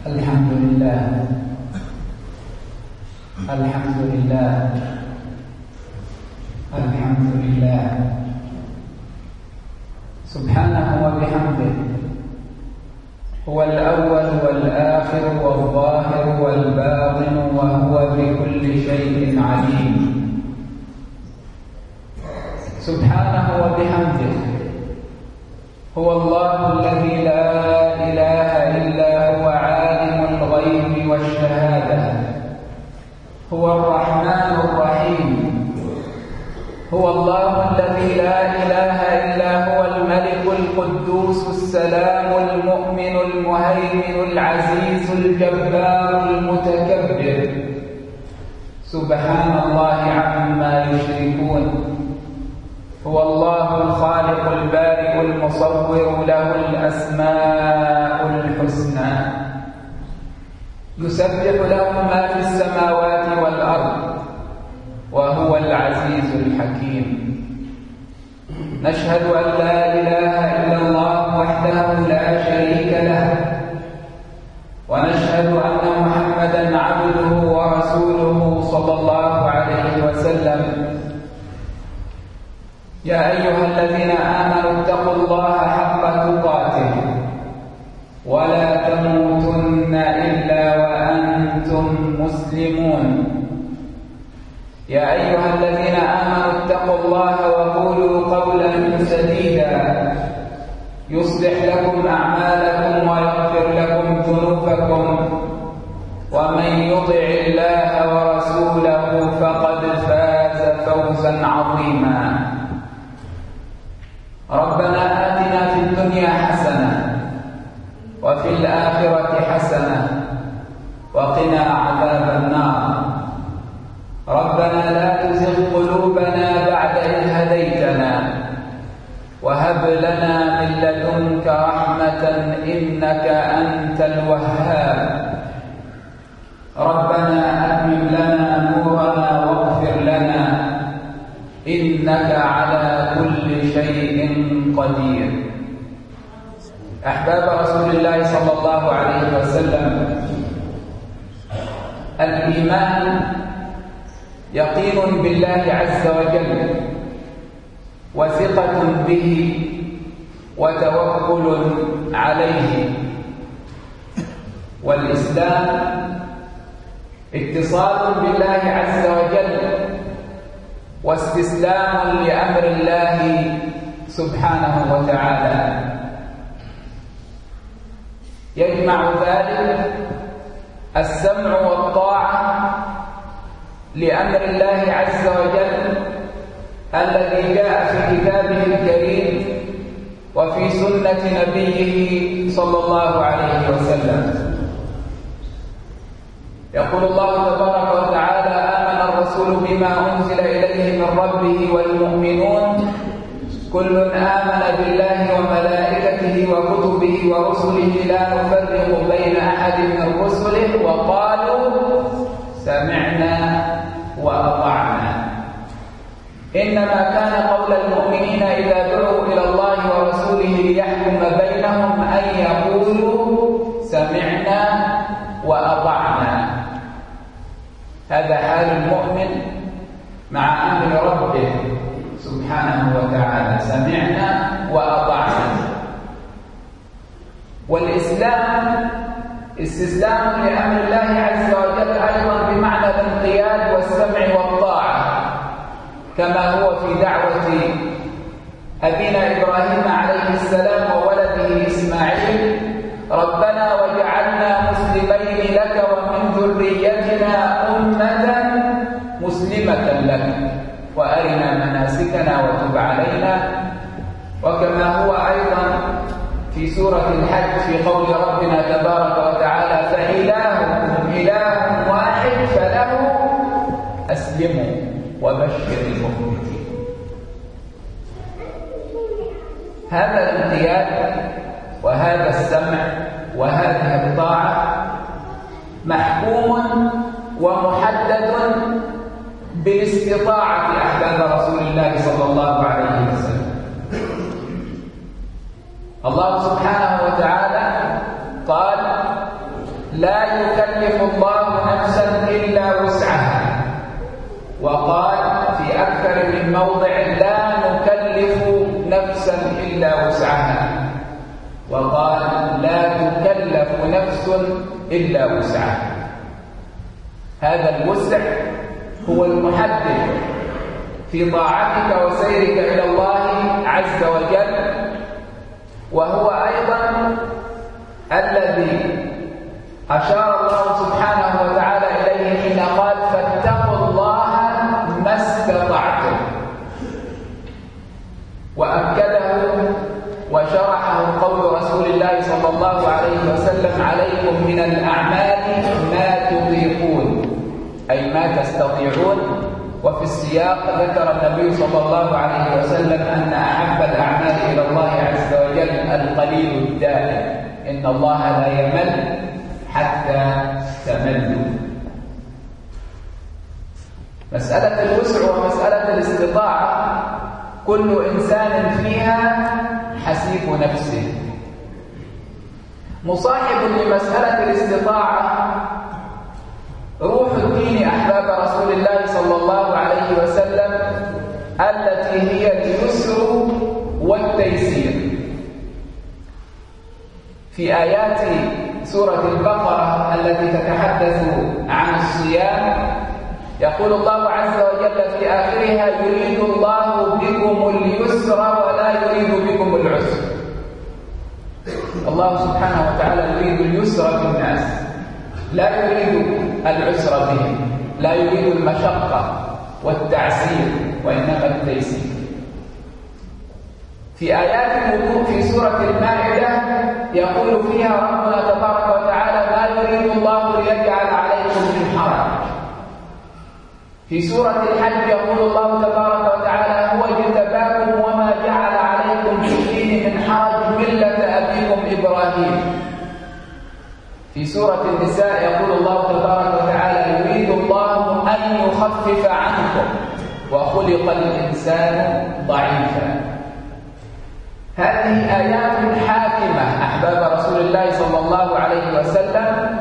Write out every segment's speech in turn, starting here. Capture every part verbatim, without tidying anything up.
الحمد لله الحمد لله الحمد لله سبحانه وبحمده هو الأول والآخر والظاهر والباطن وهو بكل شيء عليم. سبحانه وبحمده هو الله الذي لا إله إلا هو عالم الغيب والشهادة، هو الرحمن الرحيم، هو الله الذي لا إله إلا هو الملك القدوس السلام المؤمن المهيمن العزيز الجبار المتكبر. سبحان الله عما يشركون. هو الله الخالق البارئ المصور له الأسماء الحسنى، يسبح له ما في السماوات والأرض وهو العزيز الحكيم. نشهد أن لا إله إلا الله وحده لا شريك له، ونشهد أن محمدًا عبده ورسوله صلى الله عليه وسلم. يا أيها الذين آمنوا اتقوا الله حق تقاته ولا تموتن إلا وأنتم مسلمون. يا أيها الذين آمنوا اتقوا الله وقولوا قولا سديدا يصلح لكم أعمالكم ويغفر لكم ذنوبكم، ومن يطع الله ورسوله فقد فاز فوزا عظيما. ربنا آتنا في الدنيا حسنة وفي الآخرة حسنة وقنا عذاب النار. ربنا لا تزغ قلوبنا بعد إذ هديتنا وهب لنا من لدنك رحمة إنك أنت الوهاب. ربنا أتمم لنا نورنا واغفر لنا إنك على كل شيء قدير. أحباب رسول الله صلى الله عليه وسلم، الإيمان يقين بالله عز وجل وثقة به وتوكل عليه، والإسلام اتصال بالله عز وجل واستسلام لأمر الله سبحانه وتعالى. يجمع ذلك السمع والطاعة لأمر الله عز وجل الذي جاء في كتابه الكريم وفي سنة نبيه صلى الله عليه وسلم. يقول الله تبارك وتعالى: آمن الرسول بما أنزل إليه من ربه والمؤمنون كل آمن بالله وملائكته وكتبه ورسله لا نفرق بين أحد من رسله وقالوا سمعنا وأطعنا. إنما كان قول المؤمنين إذا دعوا إلى الله ورسوله ليحكم بينهم أن يقولوا سمعنا وأطعنا. هذا حال المؤمن مع أمر ربه سبحانه وتعالى: سمعنا وأطعنا. والإسلام استسلام لأمر الله عز وجل أيضا بمعنى الانقياد والسمع والطاعة، كما هو في دعوة أبينا إبراهيم عليه السلام وولده إسماعيل: ربنا واجعلنا مسلمين لك ومن ذريتنا أمة مسلمة لك وأرنا مناسكنا وتب علينا. وكما هو أيضا في سورة الحج في قول ربنا تبارك وتعالى: فإلهكم إله واحد فله أسلموا وبشر المخبتين. هذا الانقياد وهذا السمع وهذه الطاعة محكوم ومحدد بالاستطاعة أحباب رسول الله صلى الله عليه وسلم. الله سبحانه وتعالى قال: لا يكلف الله نفسا إلا وسعها، وقال في أكثر من موضع لا نكلف نفسا إلا وسعها، وقال لا تكلف نفس إلا وسعها. هذا الوسع هو المحدد في طاعتك وسيرك إلى الله عز وجل، وهو أيضا الذي أشار الله سبحانه وتعالى إليه حين قال فاتقوا الله ما استطعتم، وأكده وشرحه قول رسول الله صلى الله عليه وسلم عليكم من الأعمال ما تطيقون، أي ما تستطيعون. وفي السياق ذكر النبي صلى الله عليه وسلم أن أحب الأعمال إلى الله عز وجل القليل الدائم، إن الله لا يمل حتى تملوا. مسألة الوسع ومسألة الاستطاعة كل إنسان فيها حسيب نفسه. مصاحب لمسألة الاستطاعة روح الدين أحباب رسول الله صلى الله عليه وسلم التي هي اليسر والتيسير. في آيات سورة البقرة التي تتحدث عن الصيام يقول الله عز وجل في آخرها يريد الله بكم اليسر ولا يريد بكم العسر. الله سبحانه وتعالى يريد اليسر بالناس، لا يريد العسر بهم، لا يريد المشقة والتعسير، وإنما التيسير. في آيات الوضوء في سورة المائدة يقول فيها ربنا تبارك وتعالى ما يريد الله ليجعل عليكم من حرج. في سورة الحج يقول الله تبارك وتعالى هو اجتباكم وما جعل عليكم في الدين من حرج ملة أبيكم إبراهيم. في سورة النساء يقول الله تبارك وتعالى يريد الله أن يخفف عنكم وخلق الإنسان ضعيفا. هذه آيات حاكمة أحباب رسول الله صلى الله عليه وسلم.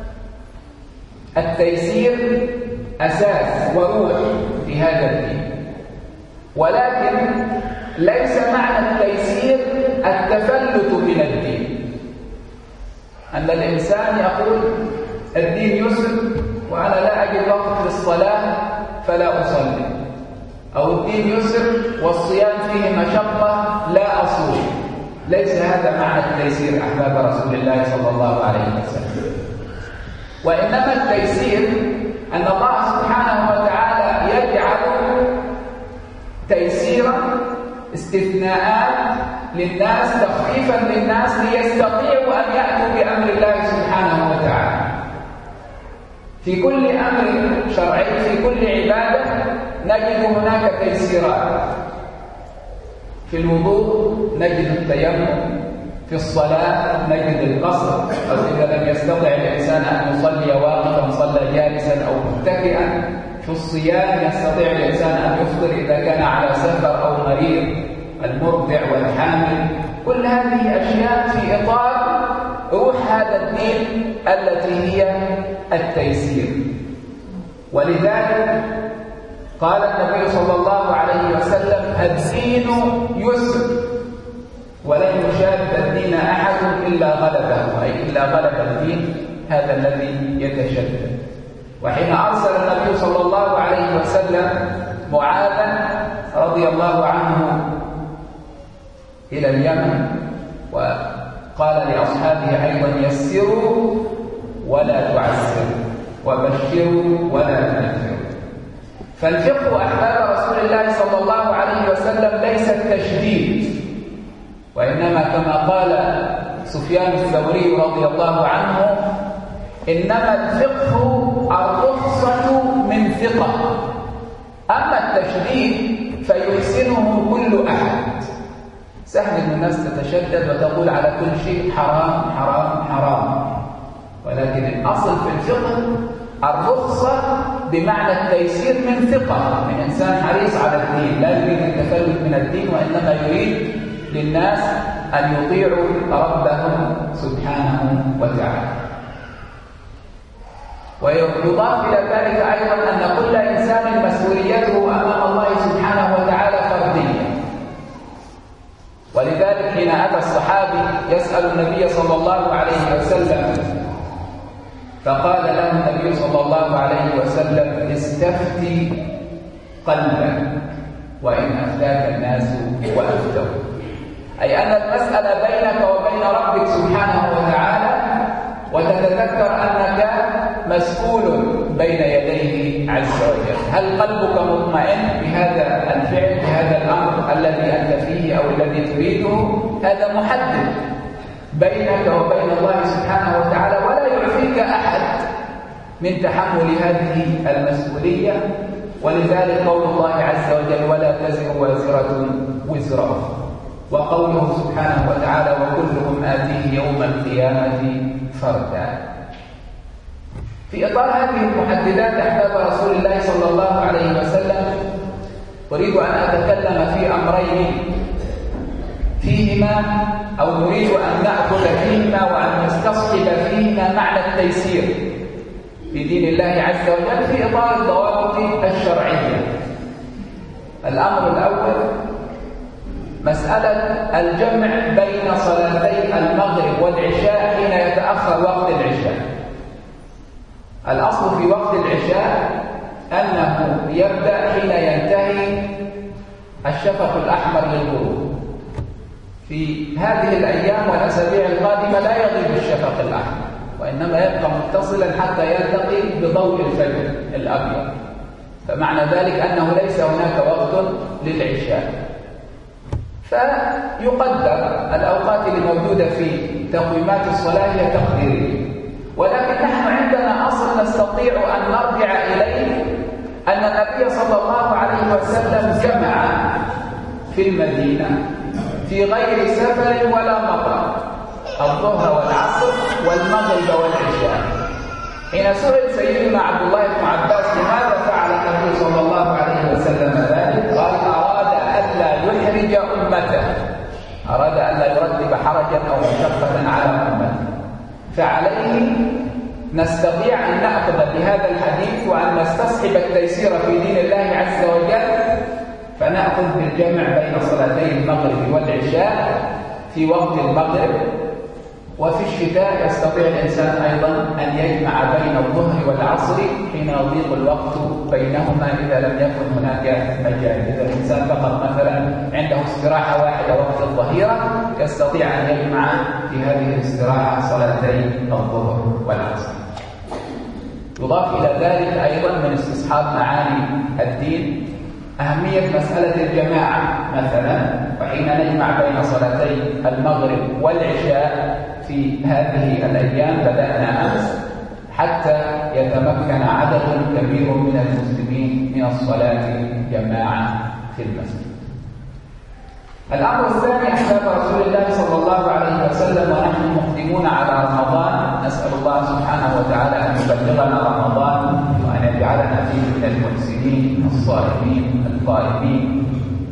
التيسير أساس وروح في هذا الدين، ولكن ليس معنى التيسير التفلت من الدين، أن الإنسان يقول الدين يسر وأنا لا أجد وقت للصلاة فلا أصلي، أو الدين يسر والصيام فيه مشقة لا أصوم. ليس هذا معنى التيسير أحباب رسول الله صلى الله عليه وسلم، وإنما التيسير أن الله سبحانه وتعالى يجعل تيسيرا استثناءات للناس تخفيفا للناس ليستطيعوا أن يأتوا بأمر الله سبحانه وتعالى. في كل أمر شرعي في كل عبادة نجد هناك تيسيرات. في الوضوء نجد التيمم، في الصلاة نجد القصر، أو إذا لم يستطع الإنسان أن يصلي واقفا صلى جالسا أو متكئا. في الصيام يستطيع الإنسان أن يفطر إذا كان على سفر أو مريض، المرضع والحامل. كل هذه أشياء في إطار روح هذا الدين التي هي التيسير. ولذلك قال النبي صلى الله عليه وسلم الدين يسر ولن يشاد الدين أحد إلا غلبه، أي إلا غلب الدين هذا الذي يتشدد. وحين أرسل النبي صلى الله عليه وسلم معاذا رضي الله عنه إلى اليمن وقال لأصحابه أيضا يسروا ولا تعسروا وبشروا ولا تنفروا. فالفقه أحباب رسول الله صلى الله عليه وسلم ليس التشديد، وإنما كما قال سفيان الثوري رضي الله عنه إنما الفقه الرخصة من ثقة، أما التشديد فيحسنه كل أحد. سهل أن الناس تتشدد وتقول على كل شيء حرام حرام حرام، ولكن الأصل في الفقه الرخصة بمعنى التيسير من ثقة، من إنسان حريص على الدين لا يريد التفلت من الدين، وإنما يريد للناس أن يطيعوا ربهم سبحانه وتعالى. ويضاف إلى ذلك أيضا أن كل إنسان مسؤوليته أمام الله سبحانه وتعالى فردية. ولذلك حين أتى الصحابي يسأل النبي صلى الله عليه وسلم فقال له النبي صلى الله عليه وسلم: استفتي قلبك وإن أفتاك الناس وأفتوا. أي أن المسألة بينك وبين ربك سبحانه وتعالى، وتتذكر أنك مسؤول بين يديه عز وجل. هل قلبك مطمئن بهذا الفعل، بهذا الأمر الذي أنت فيه أو الذي تريده؟ هذا محدد بينك وبين الله سبحانه وتعالى، ولا يعفيك أحد من تحمل هذه المسؤولية. ولذلك قول الله عز وجل: ولا تزر وازرة وزر أخرى، وقوله سبحانه وتعالى: وكلهم آتيه يوم القيامة فردا. في إطار هذه المحددات أحباب رسول الله صلى الله عليه وسلم، أريد أن أتكلم في أمرين فيهما أو نريد أن نأخذ فيهما وأن نستصحب فيهما معنى التيسير في دين الله عز وجل في إطار الضوابط الشرعية. الأمر الأول مسألة الجمع بين صلاتي المغرب والعشاء حين يتأخر وقت العشاء. الأصل في وقت العشاء أنه يبدأ حين ينتهي الشفق الأحمر للغروب. في هذه الأيام والأسابيع القادمة لا يغيب الشفق الأحمر، وإنما يبقى متصلا حتى يلتقي بضوء الفجر الأبيض. فمعنى ذلك أنه ليس هناك وقت للعشاء، فيقدر الأوقات الموجودة في تقويمات الصلاة هي تقديرية. ولكن نحن عندنا أصل نستطيع أن نرجع إليه، أن النبي صلى الله عليه وسلم جمع في المدينة في غير سفر ولا مطر الظهر والعصر والمغرب والعشاء. حين سئل سيدنا عبد الله بن عباس لماذا فعل النبي صلى الله عليه وسلم ذلك، قال: أراد ألا يحرج أمته، أراد ألا يرتب حرجا أو مشقة على أمته. فعليه نستطيع أن نأخذ بهذا الحديث وأن نستصحب التيسير في دين الله عز وجل، فنأخذ بالجمع بين صلاتي المغرب والعشاء في وقت المغرب. وفي الشتاء يستطيع الإنسان أيضا أن يجمع بين الظهر والعصر حين يضيق الوقت بينهما إذا لم يكن هناك مجال. إذا الإنسان فقط مثلا عنده استراحة واحدة وقت الظهيرة، يستطيع أن يجمع في هذه الاستراحة صلاتي الظهر والعصر. يضاف إلى ذلك أيضا من استصحاب معاني الدين أهمية مسألة الجماعة مثلا. وحين نجمع بين صلاتي المغرب والعشاء في هذه الأيام بدأنا أمس، حتى يتمكن عدد كبير من المسلمين من الصلاة جماعة في المسجد. الأمر الثاني أحباب رسول الله صلى الله عليه وسلم، ونحن مقدمون على رمضان، نسأل الله سبحانه وتعالى أن يبلغنا رمضان وأن يجعلنا فيه من المحسنين الصائمين القائمين.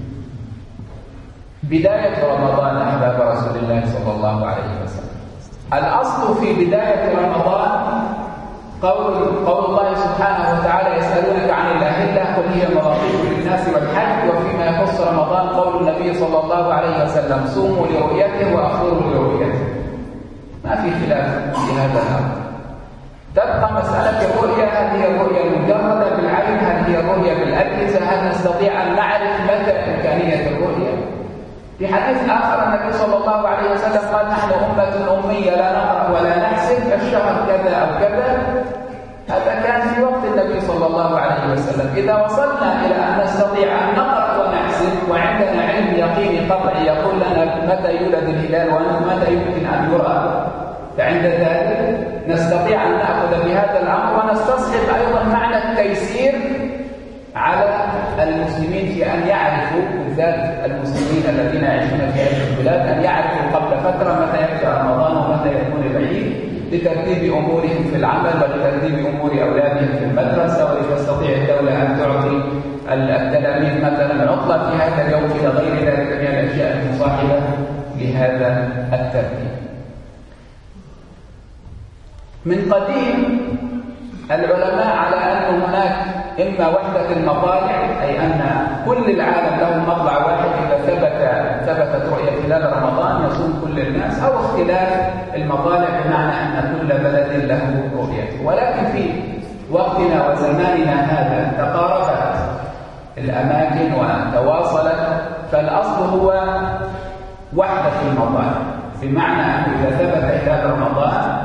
بداية رمضان أحباب رسول الله صلى الله عليه وسلم، الأصل في بداية رمضان قول قول الله سبحانه وتعالى: يسألونك عن الأهلة قل هي مواقيت للناس والحج. وفيما يخص رمضان قول النبي صلى الله عليه وسلم: صوموا لرؤيته وأفطروا لرؤيته. ما في خلاف في هذا الأمر. تبقى مسألة الرؤية، هل هي الرؤية المجردة بالعين، هل هي الرؤية بالأجهزة، هل نستطيع أن نعرف متى إمكانية الرؤية؟ في حديث آخر النبي صلى الله عليه وسلم قال: نحن أمة أمية لا نقرأ ولا نحسب، الشهر كذا أو كذا. هذا كان في وقت النبي صلى الله عليه وسلم. إذا وصلنا إلى أن نستطيع أن نقرأ ونحسب وعندنا علم يقيني قطعي يقول لنا متى يولد الهلال ومتى يمكن أن يرى، فعند ذلك نستطيع أن نأخذ بهذا الأمر ونستصحب أيضا معنى التيسير على المسلمين في أن يعرفوا، بالذات المسلمين الذين يعيشون في هذه البلاد، أن يعرفوا قبل فترة متى يبدأ رمضان ومتى يكون العيد، لترتيب أمورهم في العمل ولترتيب أمور أولادهم في المدرسة، ولتستطيع الدولة أن تعطي التلاميذ مثلا عطلة في هذا اليوم إلى غير ذلك من الأشياء المصاحبة لهذا الترتيب. من قديم العلماء على أن هناك إما وحدة المطالع، أي أن كل العالم له مطلع واحد إذا ثبت ثبتت رؤية هلال رمضان يصوم كل الناس، أو اختلاف المطالع بمعنى أن كل بلد له رؤيته. ولكن في وقتنا وزماننا هذا تقاربت الأماكن وتواصلت، فالأصل هو وحدة المطالع، بمعنى أنه إذا ثبت هلال رمضان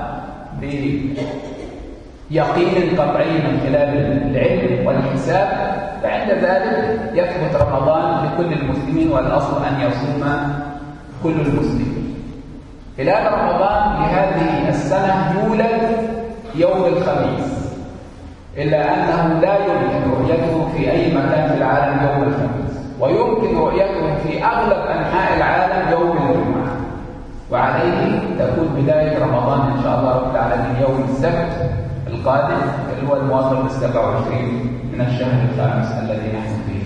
بيقين قطعي من خلال العلم والحساب، فعند ذلك يثبت رمضان لكل المسلمين، والأصل أن يصوم كل المسلمين. هلال رمضان لهذه السنة يولد يوم الخميس، إلا أنه لا يمكن رؤيته في أي مكان في العالم يوم الخميس، ويمكن رؤيته في أغلب أنحاء العالم يوم الجمعة، وعليه تكون بداية رمضان إن شاء الله رب العالمين يوم السبت القادم، اللي هو الموافق السابع والعشرين من الشهر الخامس الذي نحن فيه.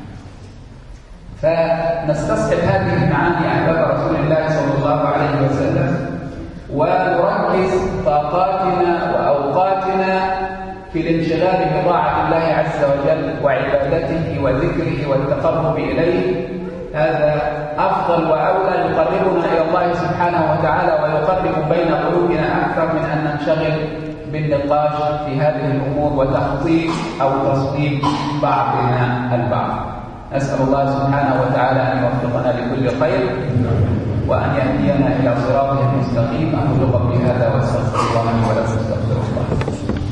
فنستصحب هذه المعاني عن باب رسول الله صلى الله عليه وسلم، ونركز طاقاتنا وأوقاتنا في الانشغال بطاعة الله عز وجل وعبادته وذكره والتقرب إليه. هذا أفضل وأولى، يقربنا إلى الله سبحانه وتعالى ويقرب بين قلوبنا أكثر من أن ننشغل بالنقاش في هذه الأمور وتخطيط أو تصويب بعضنا البعض. نسأل الله سبحانه وتعالى أن يوفقنا لكل خير وأن يهدينا إلى صراطه المستقيم. أقول قولي هذا واستغفر الله لي ولكم، استغفر الله.